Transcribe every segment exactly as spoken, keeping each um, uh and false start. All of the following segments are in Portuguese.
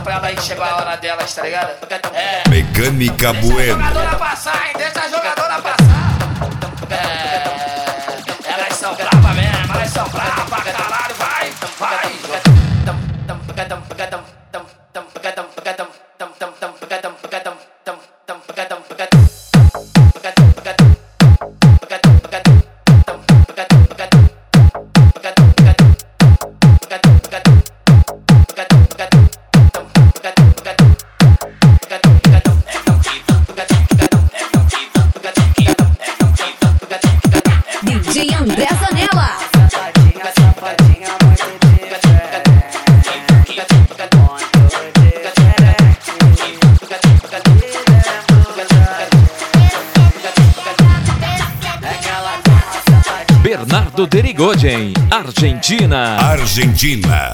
pra ela aí chegou a hora delas, tá ligado? É. Mecânica Bueno. Deixa a jogadora passar, hein? Deixa a jogadora passar. É. Elas são bravas mesmo, elas são bravas pra caralho, vai, vai. D J André Zanella. Safadinha, safadinha, muito diferente. Muito diferente. Bernardo Derigoyen, Argentina. Argentina.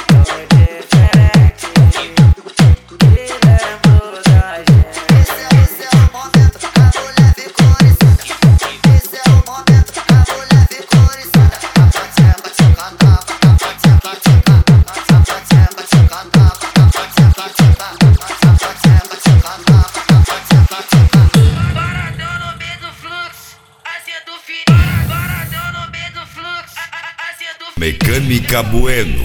Mecânica Bueno.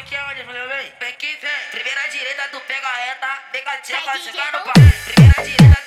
Primeira direita, tu pega a reta, vem com a tcheca, joga no pau. Primeira direita.